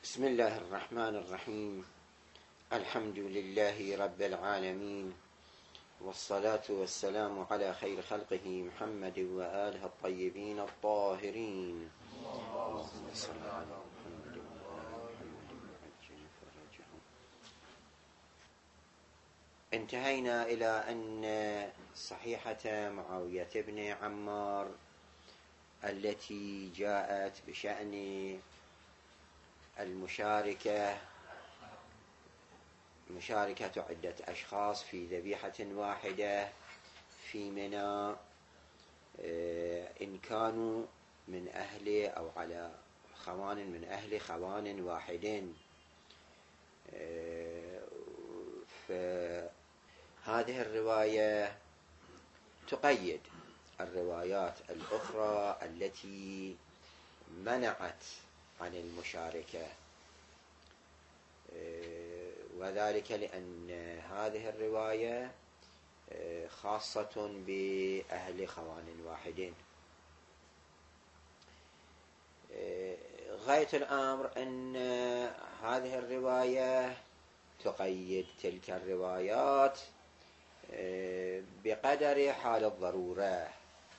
بسم الله الرحمن الرحيم. الحمد لله رب العالمين، والصلاة والسلام على خير خلقه محمد وآله الطيبين الطاهرين. اللهم صل على محمد وآل محمد وعجل فرجهم. انتهينا إلى أن صحيحة معاوية بن عمار التي جاءت بشأن مشاركة عدة أشخاص في ذبيحة واحدة في منى، إن كانوا من أهل أو على خوان من أهل خوان واحد. فهذه الرواية تقيد الروايات الأخرى التي منعت عن المشاركة، وذلك لأن هذه الرواية خاصة بأهل خوان واحد. غاية الأمر أن هذه الرواية تقيد تلك الروايات بقدر حال الضرورة،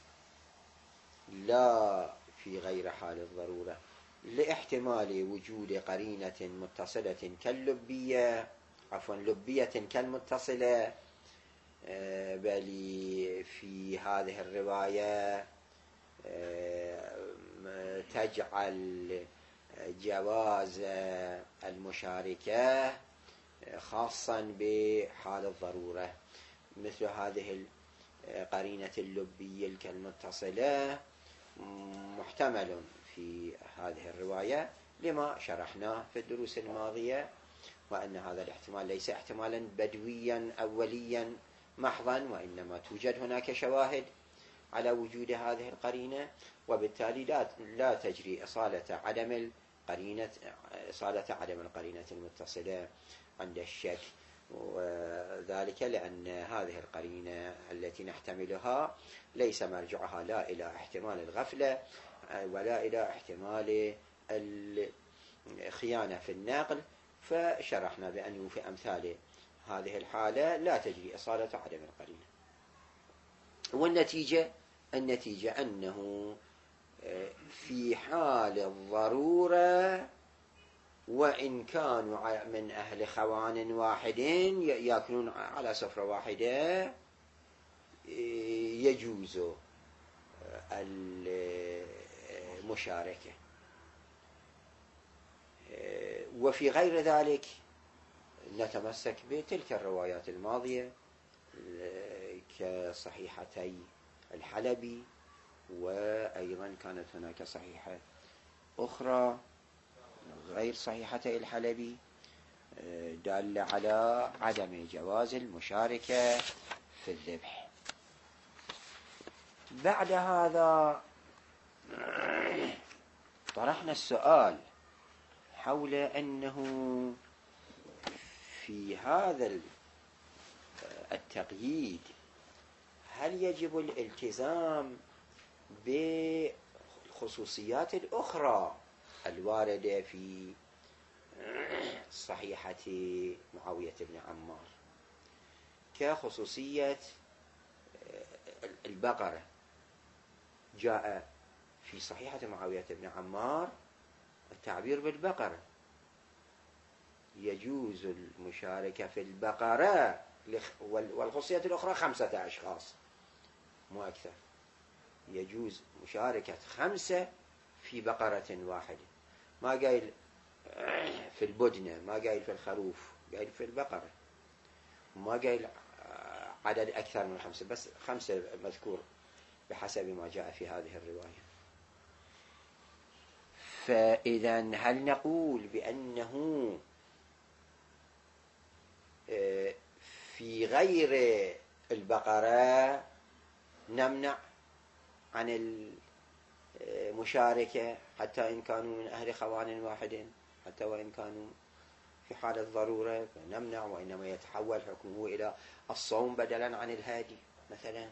لا في غير حال الضرورة، لاحتمال وجود قرينة متصلة لبية كالمتصلة، بل في هذه الرواية تجعل جواز المشاركة خاصا بحال الضرورة، مثل هذه القرينة اللبية كالمتصلة محتمل في هذه الرواية لما شرحناه في الدروس الماضية، وأن هذا الاحتمال ليس احتمالا بدويا أوليا محضا، وإنما توجد هناك شواهد على وجود هذه القرينة، وبالتالي لا تجري إصالة عدم القرينة المتصلة عند الشك، وذلك لأن هذه القرينة التي نحتملها ليس مرجعها لا إلى احتمال الغفلة ولا إلى احتمال الخيانة في النقل، فشرحنا بأنه في أمثال هذه الحالة لا تجري إصالة عدم القرينة. والنتيجة أنه في حال الضرورة، وإن كانوا من أهل خوان واحد يأكلون على سفرة واحدة، يجوز المشاركة. وفي غير ذلك نتمسك بتلك الروايات الماضية كصحيحتي الحلبي، وأيضا كانت هناك صحيحة أخرى غير صحيحتي الحلبي دالة على عدم جواز المشاركة في الذبح. بعد هذا طرحنا السؤال حول أنه في هذا التقييد هل يجب الالتزام بالخصوصيات الأخرى الواردة في صحيحة معاوية بن عمار، كخصوصية البقرة؟ جاء في صحيحة معاوية بن عمار التعبير بالبقرة، يجوز المشاركة في البقرة، والخصوصية الأخرى 5 أشخاص مو أكثر، يجوز مشاركة 5 في بقرة واحدة، ما قايل في البدنة، ما قايل في الخروف، قايل في البقرة، ما قايل عدد أكثر من 5، بس 5 مذكور بحسب ما جاء في هذه الرواية. فإذا هل نقول بأنه في غير البقرة نمنع عن المشاركة حتى إن كانوا من أهل خوان واحد، حتى وإن كانوا في حال الضرورة فنمنع، وإنما يتحول حكمه إلى الصوم بدلا عن الهادي مثلا؟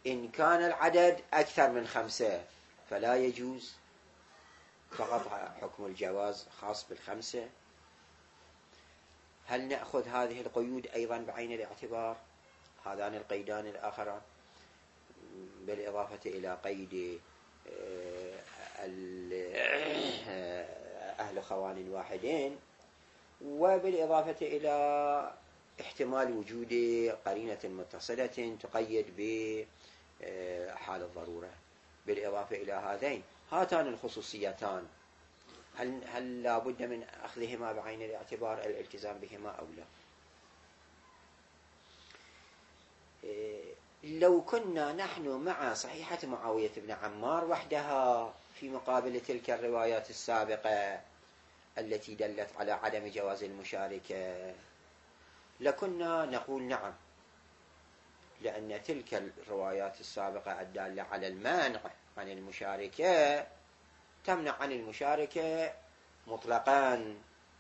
إن كان العدد أكثر من 5 فلا يجوز، فقط حكم الجواز خاص بال5. هل نأخذ هذه القيود أيضا بعين الاعتبار؟ هذان القيدان الآخران بالإضافة إلى قيد أهل خوان واحدين، وبالإضافة إلى احتمال وجود قرينة متصلة تقيد بحال الضرورة. بالإضافة إلى هاتان الخصوصيتان، هل لا بد من أخذهما بعين الاعتبار، الالتزام بهما أو لا؟ لو كنا نحن مع صحيحة معاوية بن عمار وحدها في مقابل تلك الروايات السابقة التي دلت على عدم جواز المشاركة، لكنا نقول نعم، لأن تلك الروايات السابقة الدالة على المانع عن المشاركة تمنع عن المشاركة مطلقا،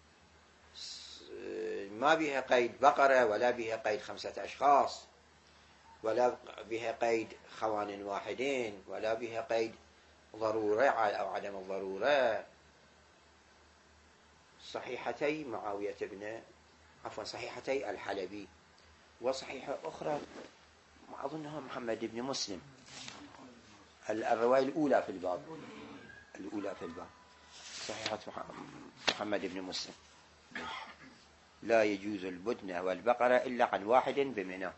ما بها قيد بقرة ولا بها قيد 5 أشخاص ولا بها قيد خوان واحدين ولا بها قيد ضرورة أو عدم الضرورة. صحيحتي معاوية صحيحتي الحلبي، وصحيحة أخرى أظنها محمد بن مسلم، الرواية الأولى في الباب، صحيحة محمد بن مسلم: لا يجوز البدن والبقرة إلا عن واحد بمنى.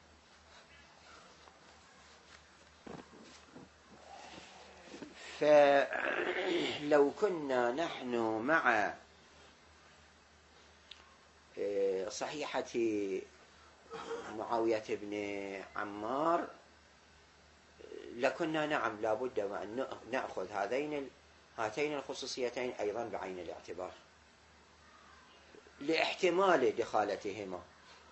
فلو كنا نحن مع صحيحة معاوية بن عمار لكنا نعم لابد أن نأخذ هاتين الخصوصيتين أيضا بعين الاعتبار لاحتمال دخالتهما،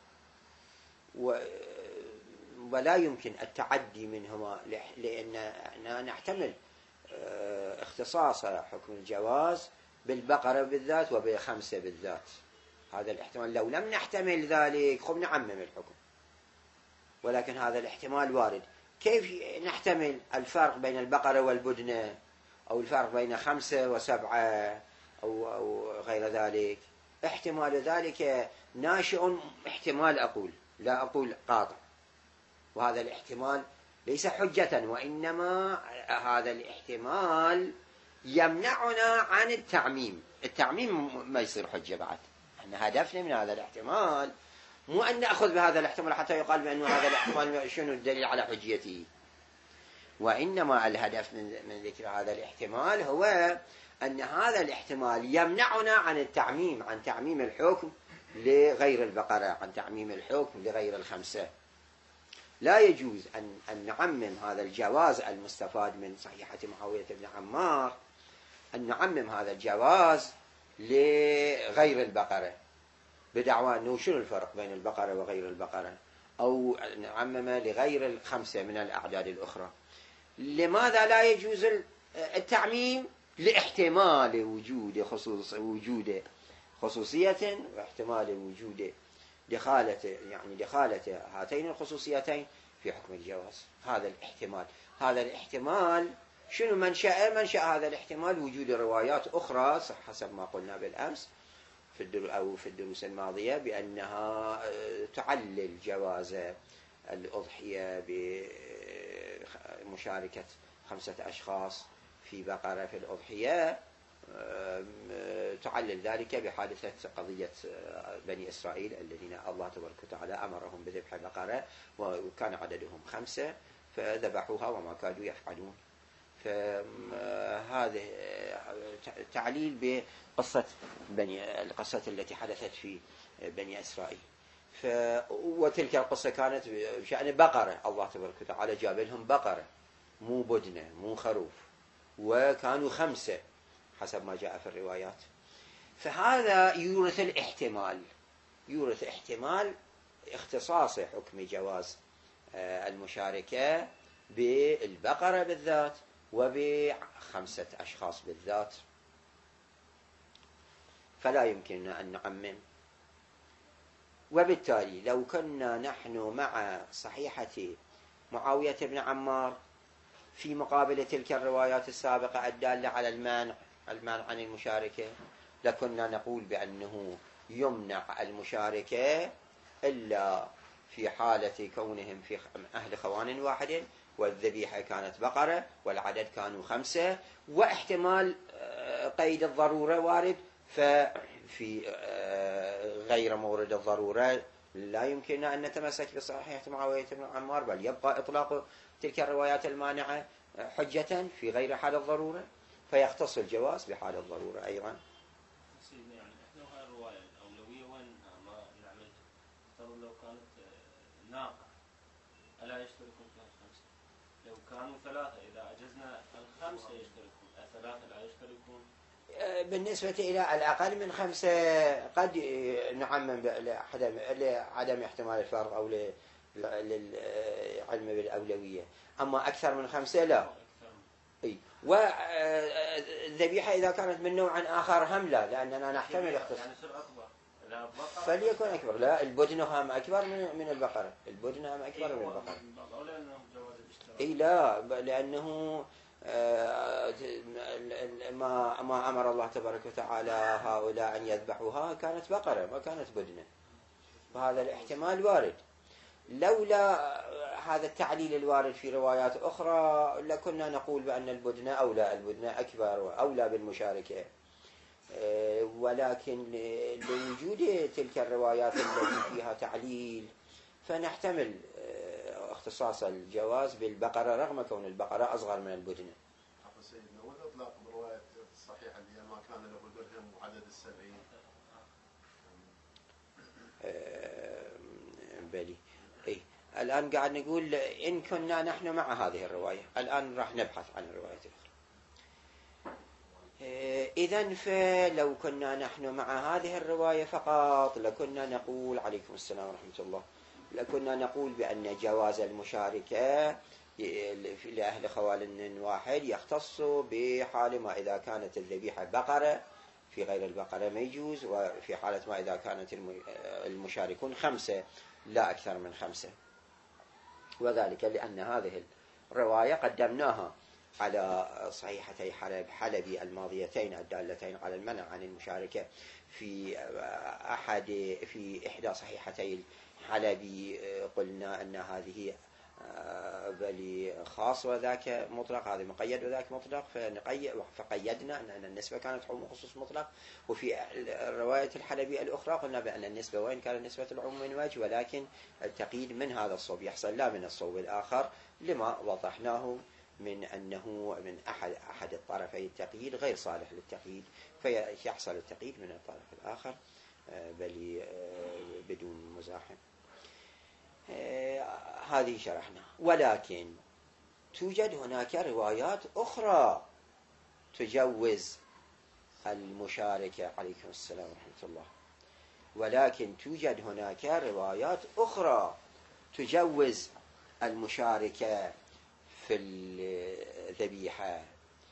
ولا يمكن التعدي منهما، لأننا نحتمل اختصاص حكم الجواز بالبقرة بالذات وب5 بالذات. هذا الاحتمال لو لم نحتمل ذلك خب نعمم الحكم، ولكن هذا الاحتمال وارد. كيف نحتمل الفرق بين البقرة والبدنة، أو الفرق بين 5 و7 أو غير ذلك؟ احتمال ذلك ناشئ، احتمال لا أقول قاطع، وهذا الاحتمال ليس حجة، وإنما هذا الاحتمال يمنعنا عن التعميم ما يصير حجة بعد. احنا هدفنا من هذا الاحتمال مو أن نأخذ بهذا الاحتمال حتى يقال بأن هذا الاحتمال شنو الدليل على حجيته، وإنما الهدف من ذكر هذا الاحتمال هو أن هذا الاحتمال يمنعنا عن عن تعميم الحكم لغير البقرة، عن تعميم الحكم لغير ال5. لا يجوز أن نعمم هذا الجواز المستفاد من صحيحة معاوية بن عمار، أن نعمم هذا الجواز لغير البقرة بدعوى أنه شنو الفرق بين البقرة وغير البقرة، أو نعمم لغير ال5 من الأعداد الأخرى. لماذا لا يجوز التعميم؟ لاحتمال وجود خصوصية، واحتمال وجود دخالة هاتين الخصوصيتين في حكم الجواز. هذا الاحتمال شنو منشأ هذا الاحتمال؟ وجود روايات أخرى حسب ما قلنا بالأمس في الدروس الماضية بأنها تعلل جواز الأضحية بمشاركة 5 أشخاص في بقرة في الأضحية، تعلل ذلك بحادثة قضية بني إسرائيل الذين الله تبارك وتعالى أمرهم بذبح بقرة وكان عددهم 5 فذبحوها وما كادوا يفعلون. فهذا تعليل بقصة القصة التي حدثت في بني إسرائيل. وتلك القصة كانت بشأن بقرة، الله تبارك وتعالى جاب لهم بقرة مو بدنة مو خروف، وكانوا 5 حسب ما جاء في الروايات. فهذا يورث احتمال اختصاص حكم جواز المشاركة بالبقرة بالذات وب5 أشخاص بالذات، فلا يمكننا أن نعمم. وبالتالي لو كنا نحن مع صحيحة معاوية بن عمار في مقابل تلك الروايات السابقة الدالة على المانع عن المشاركة، لكنا نقول بأنه يمنع المشاركة إلا في حالة كونهم في أهل خوان واحد، والذبيحة كانت بقرة والعدد كانوا 5، واحتمال قيد الضرورة وارد، ففي غير مورد الضرورة لا يمكننا أن نتمسك بصحيحة معاوية بن عمار، بل يبقى إطلاق تلك الروايات المانعة حجة في غير حال الضرورة، فيختص الجواز بحال الضرورة أيضا. سيدنا يعني إحنا هاي الرواية الأولوية وين ما نعمل افترض لو كانت ناقة ألا يشتركون فيها الخمسة؟ لو كانوا 3 إذا أجزنا 5 يشتركون، 3 لا يشتركون. بالنسبة إلى الأقل من 5 قد نعمم لعدم احتمال الفرق أو للعلم بالأولوية، أما أكثر من 5 لا. والذبيحة إذا كانت من نوع آخر هم لا، لأننا نحتمل اختصاص. يعني يصير أكبر. فليكن أكبر. لا، البدن هم أكبر من البقرة. البدن هم أكبر من البقرة. إيه لا، لأنه ما أمر الله تبارك وتعالى هؤلاء أن يذبحوها كانت بقرة ما كانت بدنة، فهذا الاحتمال وارد. لولا هذا التعليل الوارد في روايات أخرى لكنا نقول بأن البدنة أولى، البدنة أكبر وأولى بالمشاركة، ولكن لوجود تلك الروايات التي فيها تعليل فنحتمل اختصاص الجواز بالبقرة رغم كون البقرة أصغر من البدنة. سيدنا والإطلاق برواية الصحيحة اللي ما كان له درهم وعدد 70. بلي. إيه. الآن قاعد نقول إن كنا نحن مع هذه الرواية، الآن راح نبحث عن الرواية الأخرى. إذن فلو كنا نحن مع هذه الرواية فقط لكنا نقول عليكم السلام ورحمة الله، لكنا نقول بأن جواز المشاركة لأهل خوال واحد يختص بحال ما إذا كانت الذبيحة بقرة، في غير البقرة ما يجوز، وفي حالة ما إذا كانت المشاركون 5 لا أكثر من 5، وذلك لأن هذه الرواية قدمناها على صحيحتي حلبي الماضيتين الدالتين على المنع عن المشاركة في إحدى صحيحتي الحلبي قلنا أن هذه بل خاص وذاك مطلق، هذا مقيد وذاك مطلق، فقيدنا أن النسبة كانت عموم خصوص مطلق. وفي الرواية الحلبي الأخرى قلنا بأن النسبة وين كانت نسبة العموم من وجه، ولكن التقييد من هذا الصوب يحصل لا من الصوب الآخر، لما وضحناه من أنه من أحد الطرفي التقييد غير صالح للتقييد، فيحصل التقييد من الطرف الآخر بل بدون مزاحم. هذه شرحنا. ولكن توجد هناك روايات أخرى تجوز المشاركة، عليكم السلام ورحمة الله، ولكن توجد هناك روايات أخرى تجوز المشاركة في الذبيحة،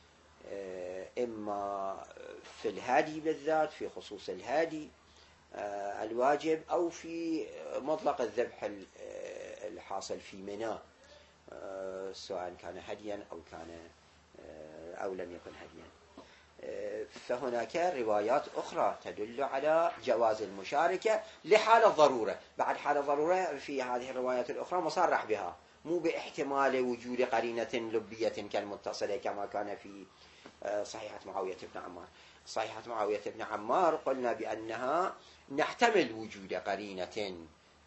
إما في الهادي بالذات في خصوص الهادي الواجب، أو في مطلق الذبح الحاصل في منى، سواء كان هديا أو لم يكن هديا. فهناك روايات أخرى تدل على جواز المشاركة لحال الضرورة. بعد حال الضرورة في هذه الروايات الأخرى مصرح بها، مو باحتمال وجود قرينة لبية كالمتصلة كما كان في صحيحة معاوية بن عمار. صحيحة معاوية بن عمار قلنا بأنها نحتمل وجود قرينة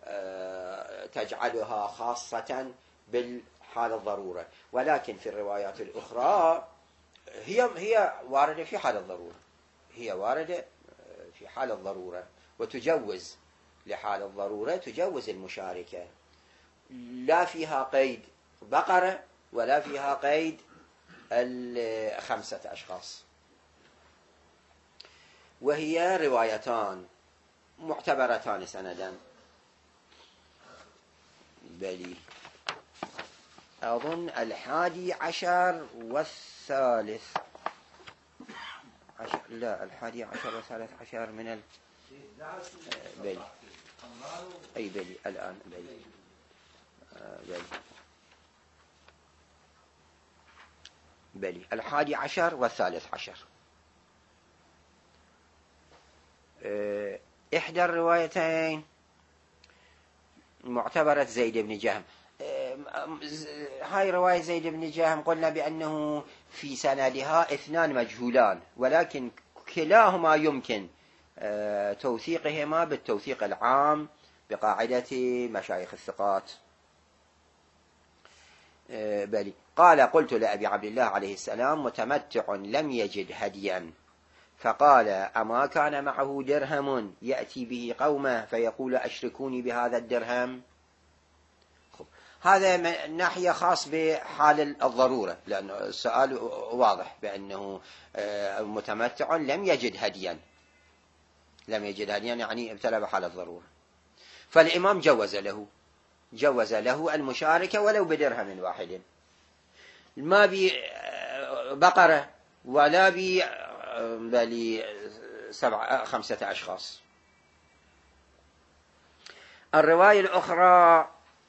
تجعلها خاصة بالحال الضرورة، ولكن في الروايات الأخرى هي واردة في حال الضرورة، هي واردة في حال الضرورة، وتجوز لحال الضرورة، تجوز المشاركة، لا فيها قيد بقرة ولا فيها قيد 5 أشخاص. وهي روايتان معتبرتان سندا، بلي أظن 11 والثالث عشر، لا 11 والثالث عشر من بلي، أي بلي الآن بلي بلي 11 و13. إحدى الروايتين معتبرة زيد بن جهم. هاي رواية زيد بن جهم قلنا بأنه في سندها 2 مجهولان، ولكن كلاهما يمكن توثيقهما بالتوثيق العام بقاعدة مشايخ الثقات. بلي قال: قلت لأبي عبد الله عليه السلام: متمتع لم يجد هديا، فقال: أما كان معه درهم يأتي به قومه فيقول: أشركوني بهذا الدرهم؟ هذا من ناحية خاص بحال الضرورة، لأن السؤال واضح بأنه متمتع لم يجد هديا، لم يجد هديا يعني ابتلى بحال الضرورة، فالإمام جوز له المشاركة ولو بدرهم واحد، ما بي بقرة ولا بي بل 5 أشخاص. الرواية الأخرى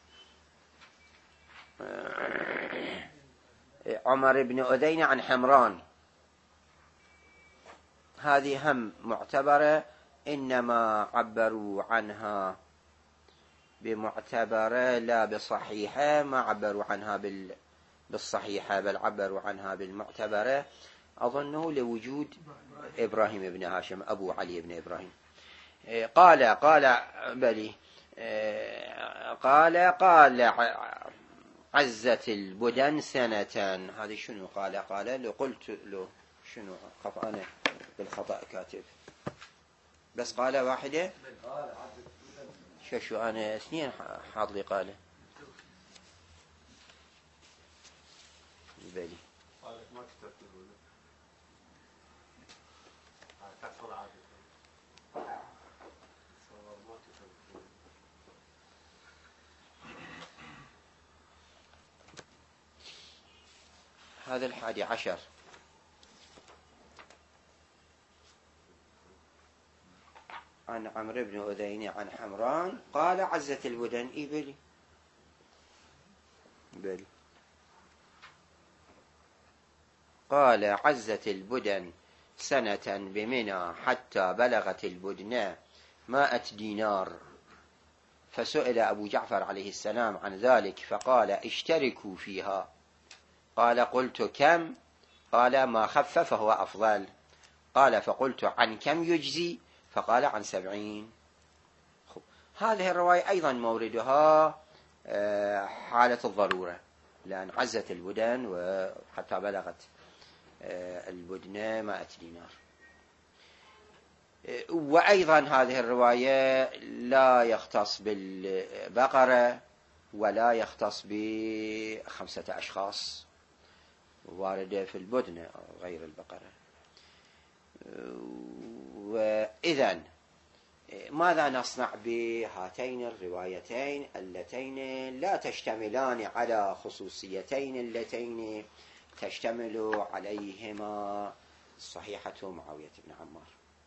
عمر بن أذين عن حمران، هذه هم معتبرة، إنما عبروا عنها بمعتبرة لا بصحيحة، ما عبروا عنها بالصحيحة بل عبروا عنها بالمعتبرة، أظنه لوجود إبراهيم بن هاشم أبو علي بن إبراهيم. قال عزت البدن سنة. هذه شنو قال لو قلت له شنو أنا بالخطأ كاتب، بس قال واحدة، شو أنا 2 حاط لي قاله. بلي ما كتبت كسر عادة. هذا 11 عن عمرو بن أذين عن حمران قال: عزت البدن. بلي قال: عزت البدن سنة بمنى حتى بلغت البدن 100 دينار. فسئل أبو جعفر عليه السلام عن ذلك فقال: اشتركوا فيها. قال: قلت: كم؟ قال: ما خف فهو أفضل. قال: فقلت: عن كم يجزي؟ فقال: عن 70. هذه الرواية أيضا موردها حالة الضرورة، لأن عزت البدن وحتى بلغت البدن 100 دينار. وأيضا هذه الرواية لا يختص بالبقرة ولا يختص ب5 أشخاص، واردة في البدن غير البقرة. وإذن ماذا نصنع بهاتين الروايتين اللتين لا تشتملان على خصوصيتين اللتين تشتمل عليهما صحيحة معاوية بن عمار؟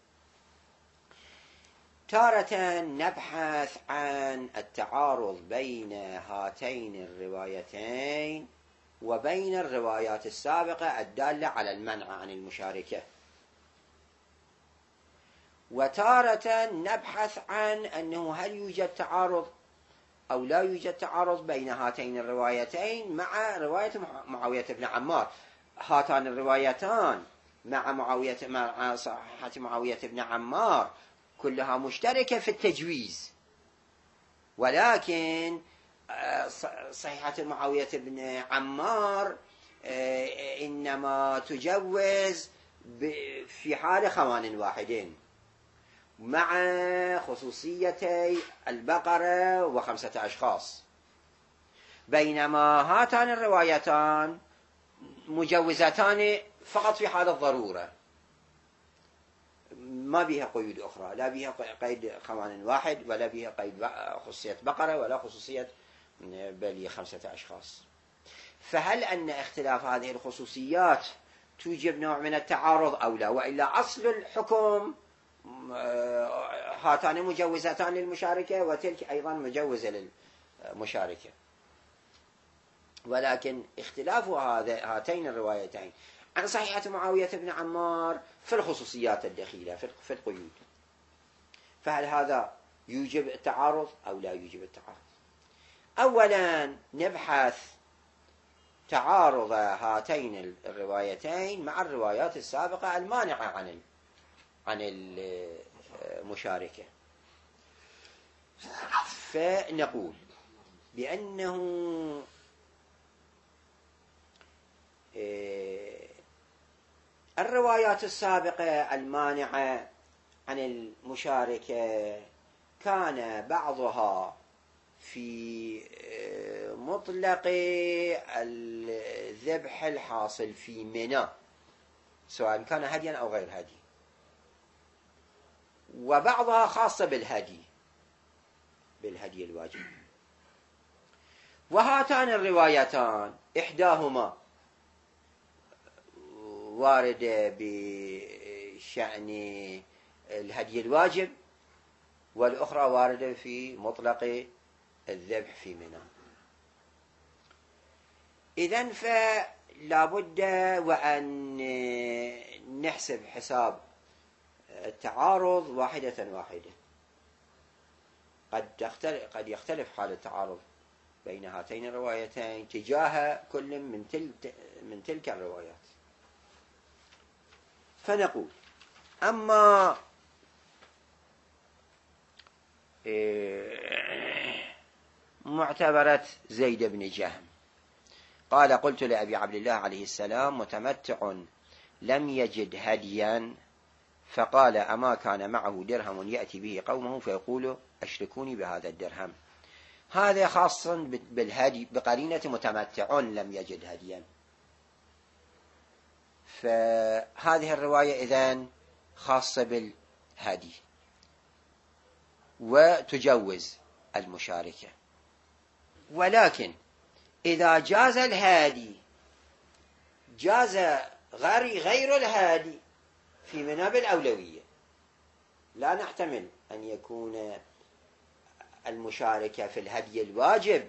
تارة نبحث عن التعارض بين هاتين الروايتين وبين الروايات السابقة الدالة على المنع عن المشاركة، وتارة نبحث عن أنه هل يوجد تعارض أو لا يوجد تعارض بين هاتين الروايتين مع رواية معاوية بن عمار. هاتان الروايتان مع صحة معاوية بن عمار كلها مشتركة في التجويز، ولكن صحيحة معاوية بن عمار إنما تجوز في حال خوان واحدين مع خصوصيتي البقرة و5 أشخاص، بينما هاتان الروايتان مجوزتان فقط في حال الضرورة، ما بها قيود أخرى، لا بها قيد خوان واحد ولا بها قيد خصوصية بقرة ولا خصوصية بل 5 أشخاص. فهل أن اختلاف هذه الخصوصيات توجب نوع من التعارض أو لا؟ وإلا أصل الحكم هاتان مجوزتان للمشاركة وتلك أيضا مجوزة للمشاركة. ولكن اختلاف هاتين الروايتين عن صحيحة معاوية بن عمار في الخصوصيات الدخيلة في القيود. فهل هذا يوجب التعارض أو لا يوجب التعارض؟ أولا نبحث تعارض هاتين الروايتين مع الروايات السابقة المانعة عن المشاركة. فنقول بأنه الروايات السابقة المانعة عن المشاركة كان بعضها في مطلق الذبح الحاصل في منى سواء كان هديا أو غير هدي، وبعضها خاصة بالهدي الواجب. وهاتان الروايتان إحداهما واردة بشأن الهدي الواجب، والأخرى واردة في مطلق الذبح في منى. إذن فلا بد وأن نحسب حساب التعارض واحدة واحدة. قد يختلف حال التعارض بين هاتين الروايتين تجاه كل من تلك الروايات. فنقول أما معتبرة زيد بن جهم قال: قلت لأبي عبد الله عليه السلام: متمتع لم يجد هديا، فقال: أما كان معه درهم يأتي به قومه فيقول: أشركوني بهذا الدرهم. هذا خاص بالهدي بقرينة متمتع لم يجد هديا. فهذه الرواية إذن خاصة بالهدي وتجوز المشاركة. ولكن إذا جاز الهادي جاز غير الهادي في منى بالأولوية. لا نحتمل أن يكون المشاركة في الهدي الواجب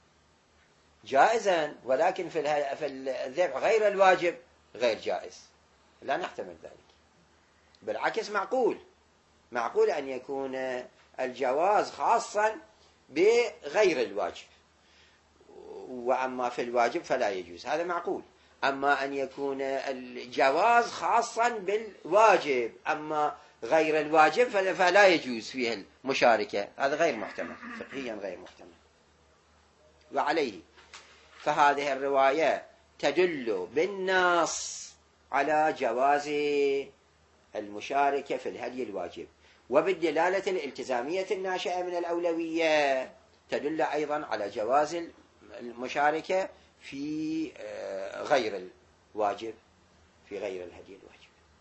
جائزا ولكن في الذبح غير الواجب غير جائز. لا نحتمل ذلك. بالعكس معقول أن يكون الجواز خاصا بغير الواجب، وأما في الواجب فلا يجوز. هذا معقول. أما أن يكون الجواز خاصا بالواجب أما غير الواجب فلا يجوز فيه المشاركة، هذا غير محتمل، فقهيا غير محتمل. وعليه فهذه الرواية تدل بالنص على جواز المشاركة في الهدي الواجب، وبالدلالة الالتزامية الناشئة من الأولوية تدل أيضا على جواز المشاركة في غير الواجب، في غير الهدي الواجب.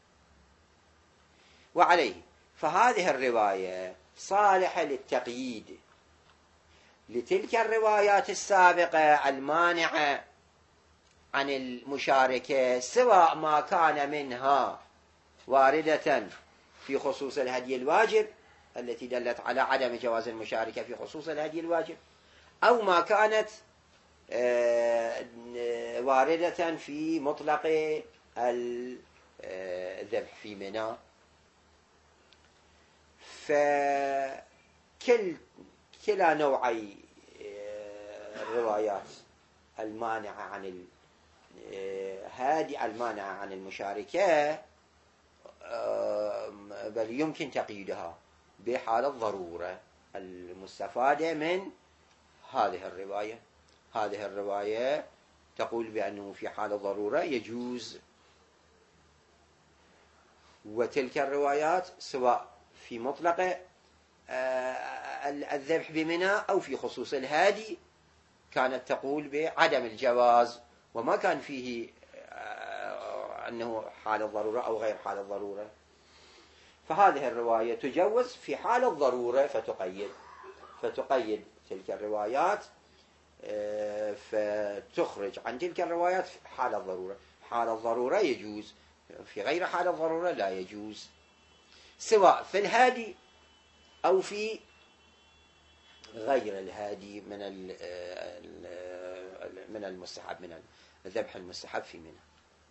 وعليه فهذه الرواية صالحة للتقييد لتلك الروايات السابقة المانعة عن المشاركة، سواء ما كان منها واردة في خصوص الهدي الواجب التي دلت على عدم جواز المشاركة في خصوص الهدي الواجب، أو ما كانت واردة في مطلق الذبح في منى. فكلا نوعي الروايات المانعة عن المانعة عن المشاركة بل يمكن تقييدها بحال الضرورة المستفادة من هذه الرواية. هذه الرواية تقول بأنه في حال الضرورة يجوز، وتلك الروايات سواء في مطلق الذبح بمنى أو في خصوص الهادي كانت تقول بعدم الجواز، وما كان فيه أنه حال الضرورة أو غير حال الضرورة. فهذه الرواية تجوز في حال الضرورة فتقيد تلك الروايات، فتخرج عن تلك الروايات في حال الضرورة. حال الضرورة يجوز، في غير حال الضرورة لا يجوز، سواء في الهادي أو في من المستحب، من الذبح المستحب في منى.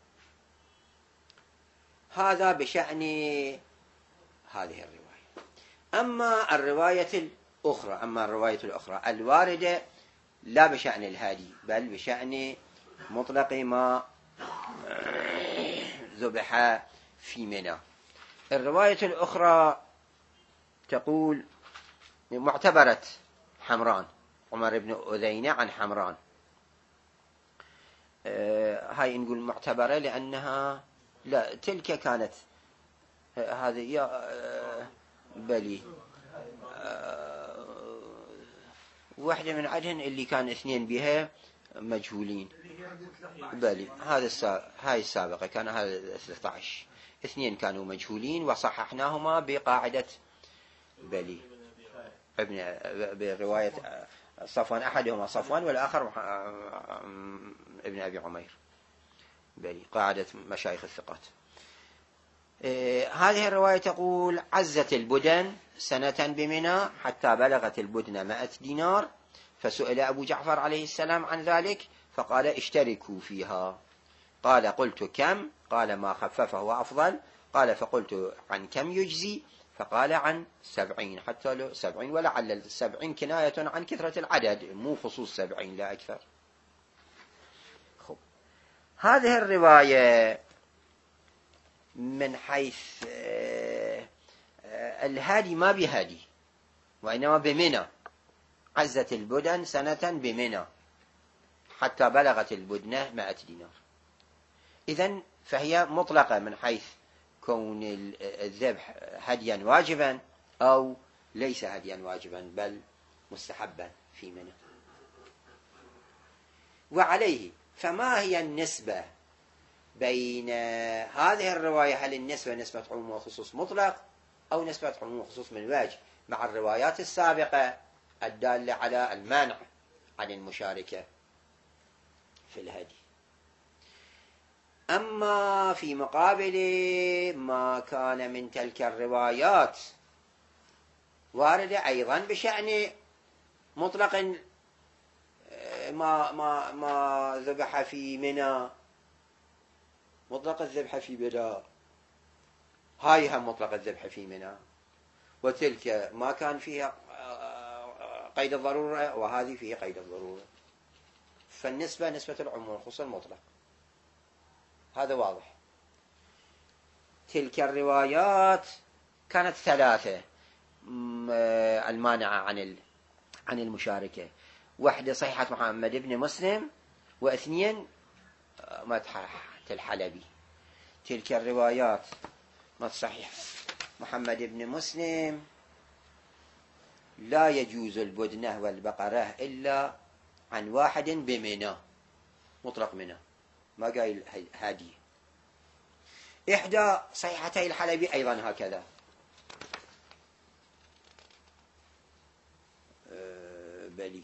هذا بشأن هذه الرواية. أما الرواية الأخرى الواردة لا بشأن الهادي بل بشأن مطلق ما ذبح في منى. الرواية الأخرى تقول معتبرة حمران، عمر بن أذينة عن حمران. هاي نقول معتبرة لأنها لا تلك كانت هذه بلي واحدة من عدهن اللي كان اثنين بها مجهولين. بلي هاي السابقة كان هذا 13 اثنين كانوا مجهولين وصححناهما بقاعدة بلي برواية صفوان، أحدهما صفوان والآخر ابن أبي عمير، بلي قاعدة مشايخ الثقات. هذه الرواية تقول عزت البدن سنة بمنى حتى بلغت البدن 100 دينار، فسئل أبو جعفر عليه السلام عن ذلك فقال اشتركوا فيها. قال قلت كم؟ قال ما خففه أفضل. قال فقلت عن كم يجزي؟ فقال عن 70، حتى لو 70، ولعل 70 كناية عن كثرة العدد مو خصوص 70 لا أكثر. هذه الرواية من حيث الهادي ما بهادي وإنما بمنى، عزت البدن سنة بمنى حتى بلغت البدنة 100 دينار. إذن فهي مطلقة من حيث كون الذبح هديا واجبا أو ليس هديا واجبا بل مستحبا في منى. وعليه فما هي النسبة بين هذه الرواية؟ هل النسبة نسبة عموم وخصوص مطلق أو نسبة عموم وخصوص من وجه مع الروايات السابقة الدالة على المانع عن المشاركة في الهدي؟ أما في مقابل ما كان من تلك الروايات واردة أيضا بشأن مطلق ما ذبح في منى، مطلق الذبح في منى، هاي هم مطلق الذبح في منى، وتلك ما كان فيها قيد الضرورة وهذه فيها قيد الضرورة، فالنسبة نسبة العموم خصوصا المطلق. هذا واضح. تلك الروايات كانت 3 المانعة عن المشاركة، واحدة صحيحة محمد بن مسلم، و2 مدحة الحلبي. تلك الروايات ما صحيح محمد بن مسلم لا يجوز البدنة والبقرة إلا عن واحد بمنى، مطلق منى ما قايل هادي. إحدى صحيحتي الحلبي أيضا هكذا. بلي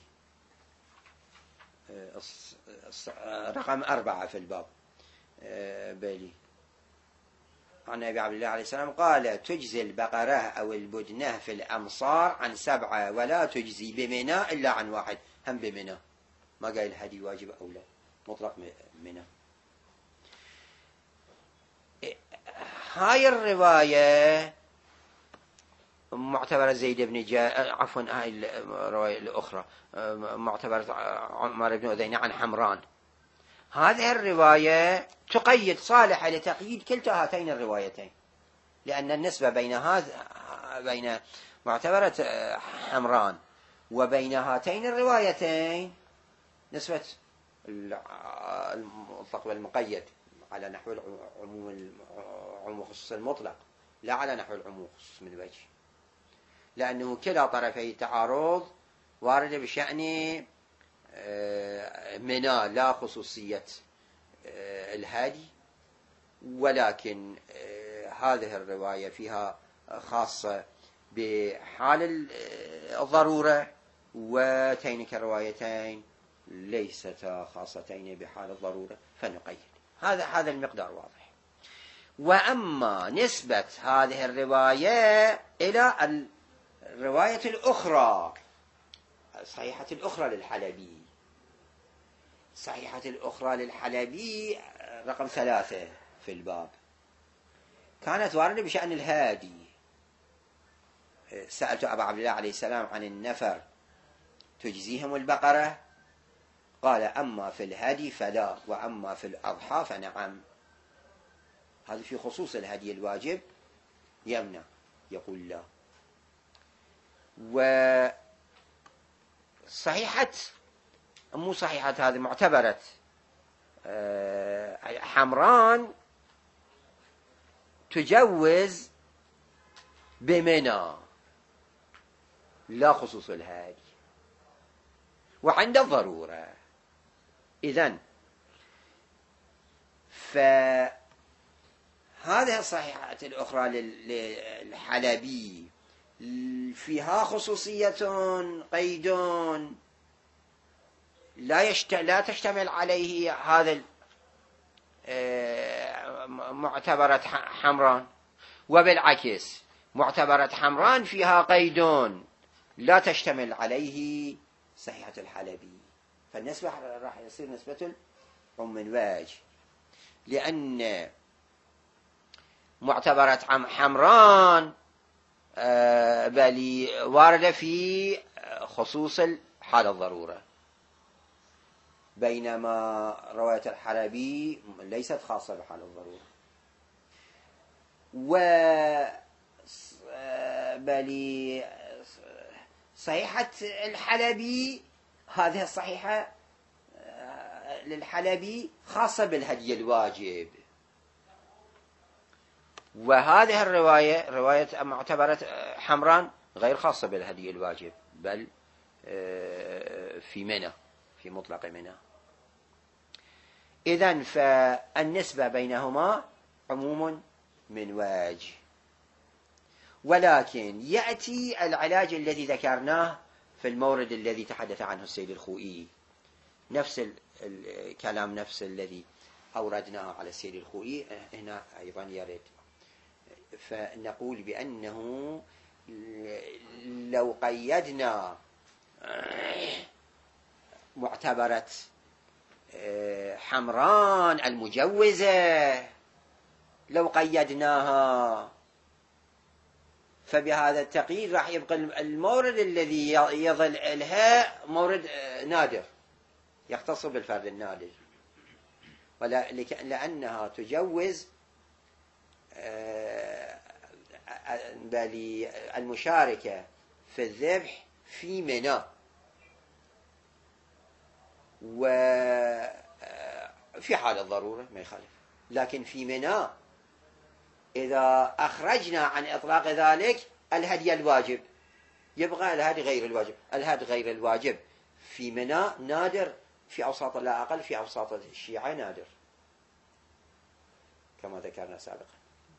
رقم 4 في الباب. بلي عن أبي عبد الله عليه السلام قال تجزي البقرة أو البدنة في الأمصار عن 7 ولا تجزي بمنى إلا عن 1، هم بمنى ما قايل هدي واجب أو لا، مطلق منى. هاي الرواية معتبرة زيد بن عفوا هاي الرواية الأخرى معتبرة عمر بن أذينة عن حمران. هذه الرواية تقيد، صالحة لتقييد كلتا هاتين الروايتين، لأن النسبة بين معتبرة حمران وبين هاتين الروايتين نسبة المطلق والمقيد على نحو العموم خصوص المطلق لا على نحو العموم خصوص من وجه، لأنه كلا طرفي التعارض وارد بشأن منى لا خصوصية الهادي، ولكن هذه الرواية فيها خاصة بحال الضرورة، وتينك الروايتين ليستا خاصتين بحال الضرورة فنقيد. هذا المقدار واضح. وأما نسبة هذه الرواية إلى الرواية الأخرى الصحيحة الأخرى للحلبي الصحيحة الأخرى للحلبي رقم 3 في الباب كانت واردة بشأن الهادي. سألت أبا عبد الله عليه السلام عن النفر تجزيهم البقرة؟ قال أما في الهدي فلا، وأما في الأضحى فنعم. هذا في خصوص الهدي الواجب يمنع، يقول لا. وصحيحة مو صحيحة هذه معتبرة حمران تجوز بمنى لا خصوص الهادي وعند الضرورة. إذن فهذه الصحيحات الأخرى للحلبي فيها خصوصية قيد لا تشتمل عليه هذا معتبرة حمران، وبالعكس معتبرة حمران فيها قيد لا تشتمل عليه صحيحة الحلبي. فالنسبة راح يصير نسبة من وجه، لأن معتبرة حمران بل واردة في خصوص حال الضرورة، بينما رواية الحلبي ليست خاصة بحال الضرورة. بل صحيحة الحلبي هذه الصحيحة للحلبي خاصة بالهدي الواجب، وهذه الرواية رواية معتبرة حمران غير خاصة بالهدي الواجب، بل في منى، في مطلق منى. إذن فالنسبة بينهما عموم من وجه، ولكن يأتي العلاج الذي ذكرناه في المورد الذي تحدث عنه السيد الخوئي، نفس الكلام نفس الذي أوردناه على السيد الخوئي هنا أيضا يرد. فنقول بأنه لو قيدنا معتبرة حمران المجوزة، لو قيدناها فبهذا التقييد راح يبقى المورد الذي يظل لها مورد نادر يختص بالفرد النادر، لأنها تجوز بل المشاركة في الذبح في منى، وفي حال الضرورة ما يخالف، لكن في منى إذا أخرجنا عن إطلاق ذلك الهدي الواجب يبقى الهدي غير الواجب. الهدي غير الواجب في منى نادر، في أوساط لا أقل، في أوساط الشيعة نادر كما ذكرنا سابقا.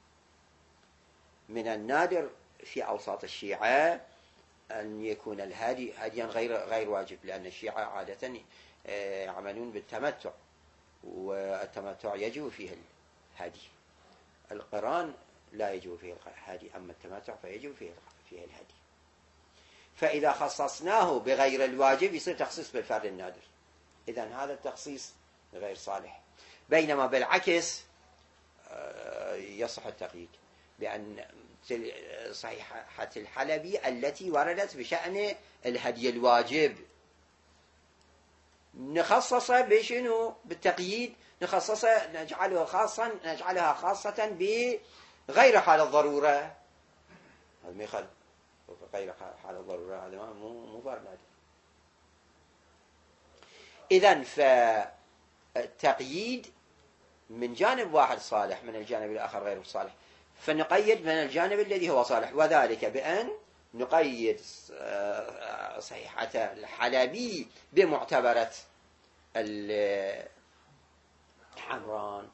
من النادر في أوساط الشيعة أن يكون الهدي هديا غير واجب، لأن الشيعة عادة يعملون بالتمتع، والتمتع يجب فيه الهدي. القران لا يجب فيه الهدي، أما التمتع فيجب فيه الهدي. فإذا خصصناه بغير الواجب يصير تخصيص بالفرد النادر، إذن هذا التخصيص غير صالح. بينما بالعكس يصح التقييد بأن صحيحة الحلبي التي وردت بشأن الهدي الواجب نخصص بشنو؟ بالتقييد، نخصص نجعلها خاصة بغير حال الضرورة. هذا ما يخالف غير حال الضرورة، هذا مو بارد. إذن فالتقييد من جانب واحد صالح، من الجانب الآخر غير صالح، فنقيد من الجانب الذي هو صالح، وذلك بأن نقيد صحيحة الحلبي بمعتبرة الحمران،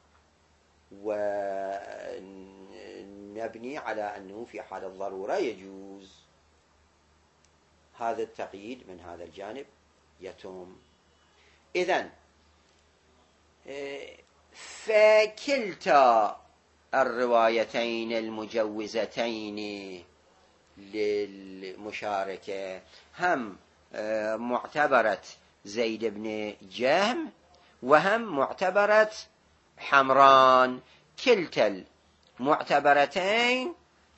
ونبني على أنه في حال الضرورة يجوز. هذا التقييد من هذا الجانب يتم. إذن فكلتا الروايتين المجوزتين للمشاركة، هم معتبرة زيد بن جهم وهم معتبرة حمران. كلتا المعتبرتين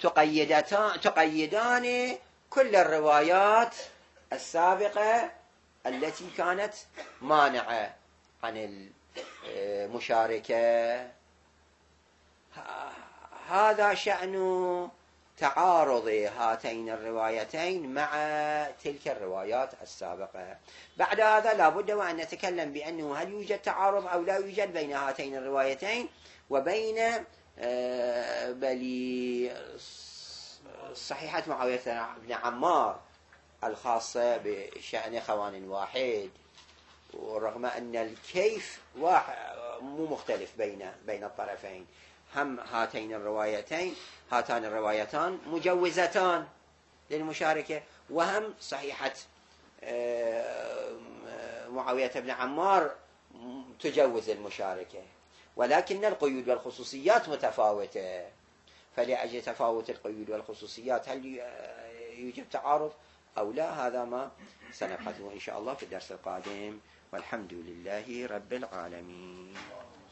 تقيدان كل الروايات السابقة التي كانت مانعة عن المشاركة. هذا شأن تعارض هاتين الروايتين مع تلك الروايات السابقة. بعد هذا لا بد وأن نتكلم بأنه هل يوجد تعارض أو لا يوجد بين هاتين الروايتين وبين صحيحة معاوية بن عمار الخاصة بشأن خوان واحد، ورغم أن الكيف مو مختلف بين الطرفين. هم هاتان الروايتان مجوزتان للمشاركة، وهم صحيحة معاوية بن عمار تجوز المشاركة، ولكن القيود والخصوصيات متفاوتة. فلأجل تفاوت القيود والخصوصيات هل يوجد تعارض أو لا؟ هذا ما سنبحثه إن شاء الله في الدرس القادم، والحمد لله رب العالمين.